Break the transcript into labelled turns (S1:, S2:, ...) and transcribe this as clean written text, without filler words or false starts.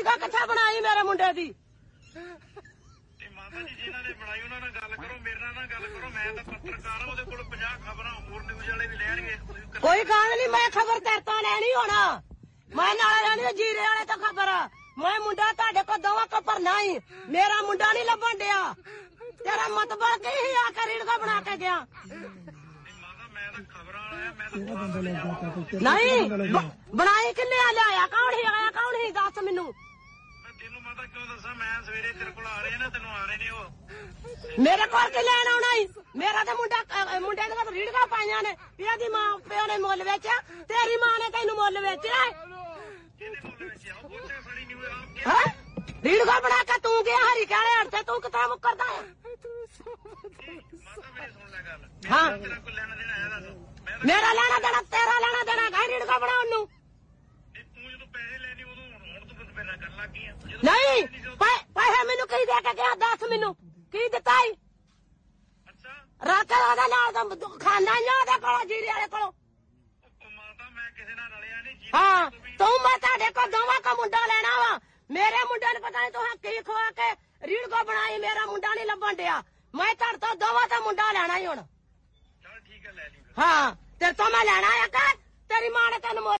S1: ਰੀੜਗਾ ਕਿੱਥੇ ਬਣਾਈ ਮੇਰੇ ਮੁੰਡੇ ਦੀ
S2: ਮਾਤਾ ਜੀ ਜਿਨ੍ਹਾਂ ਨੇ ਬਣਾਈ ਉਹਨਾਂ ਨਾਲ ਗੱਲ ਕਰੋ, ਮੇਰੇ ਨਾਲ ਗੱਲ ਕਰੋ। ਮੈਂ ਤਾਂ ਪੱਤਰਕਾਰ ਹਾਂ, ਉਹਦੇ ਕੋਲ 50 ਖਬਰਾਂ ਹੋਰ ਨਿਊਜ਼ ਵਾਲੇ ਵੀ ਲੈਣਗੇ।
S1: ਕੋਈ ਗੱਲ ਨਹੀਂ, ਮੈਂ ਖਬਰ ਤੇਰੇ ਤੋਂ ਲੈਣੀ ਹੋਣਾ। ਮੈਂ ਨਾਲ ਲੈਣੀ ਜੀਰੇ ਵਾਲੇ ਤੋਂ ਖਬਰ। ਮੈਂ ਮੁੰਡਾ ਤੁਹਾਡੇ ਕੋਲ ਦੋਵਾਂ ਕੋ ਭਰਨਾ ਹੀ, ਮੇਰਾ ਮੁੰਡਾ ਨਹੀਂ ਲੱਭਣ ਡਿਆ। ਤੇਰਾ ਮਤਬਲ ਕੀ ਹੀ ਆ ਕੇ ਰੀੜਗਾ ਬਣਾ ਕੇ ਗਿਆ?
S2: ਮਾਤਾ ਮੈਂ ਤਾਂ ਖਬਰਾਂ ਵਾਲਾ, ਮੈਂ ਤਾਂ
S1: ਨਹੀਂ ਬਣਾਈ ਕਿੰਨੇ ਆ ਲਿਆਇਆ? ਕੌਣ ਹੀ ਆਇਆ? ਕੌਣ ਹੀ ਦੱਸ ਮੈਨੂੰ।
S2: ਤੈਨੂੰ ਮਾਤਾ ਕਿਉਂ ਦੱਸਾਂ? ਮੈਂ ਸਵੇਰੇ ਤੇਰੇ ਕੋਲ ਆ ਰਹੇ ਨਾ, ਤੈਨੂੰ ਆਣੇ ਨੇ ਉਹ
S1: ਮੇਰੇ ਕੋਲ ਕਿ ਲੈਣ ਆਉਣਾ ਹੀ? ਮੇਰਾ ਤੇ ਮੁੰਡੇ ਨੇ ਰੀੜਗਾ ਪਾਈਆਂ ਨੇ। ਇਹਦੀ ਮਾਂ ਪਿਓ ਨੇ ਮੁੱਲ ਵੇਚਿਆ, ਤੇਰੀ ਮਾਂ ਨੇ ਤੈਨੂੰ ਮੁੱਲ ਵੇਚਿਆ। ਰੀੜਗਾ ਬਣਾ ਕੇ ਤੂੰ ਗਿਆ ਹਰੀ ਕਾਲੇ ਹੱਥ ਤੇ, ਤੂੰ ਕਿੱਥੇ ਮੁੱਕਰਦਾ ਆ? ਹਾਂ ਮੇਰਾ ਲੈਣਾ ਦੇਣਾ, ਤੇਰਾ ਲੈਣਾ ਦੇਣਾ ਹੈ ਰੀੜਗਾ ਬਣਾਉਣ ਨੂੰ। ਨਹੀਂ ਪੈਸੇ ਮੈਨੂੰ ਕੀ ਦੇ ਕੇ ਗਿਆ? ਦੱਸ ਮੈਨੂੰ ਕੀ ਦਿੱਤਾ ਹੀ? ਰਾਤ ਉਹਦੇ ਨਾਲ ਖਾਣਾ ਹੀ ਉਹਦੇ ਕੋਲੋਂ, ਜੀਰੇ ਵਾਲੇ ਕੋਲੋਂ। ਹਾਂ ਤੂੰ ਮੈਂ ਤੁਹਾਡੇ ਕੋਲ ਦੋਵਾਂ ਕਾ ਮੁੰਡਾ ਲੈਣਾ ਵਾ। ਮੇਰੇ ਮੁੰਡੇ ਨੂੰ ਪਤਾ ਨਹੀਂ ਤੂੰ ਕੀ ਖਵਾ ਕੇ ਰੀੜਗਾ ਬਣਾਈ। ਮੇਰਾ ਮੁੰਡਾ ਨਹੀਂ ਲੱਭਣ ਡਿਆ। ਮੈਂ ਤੁਹਾਡੇ ਤੋਂ ਦੋਵਾਂ ਦਾ ਮੁੰਡਾ ਲੈਣਾ ਹੀ ਹੁਣ। ਹਾਂ ਤੇਰੇ ਤੋਂ ਮੈਂ ਲੈਣਾ ਆ। ਤੇਰੀ ਮਾਂ ਨੇ ਤੈਨੂੰ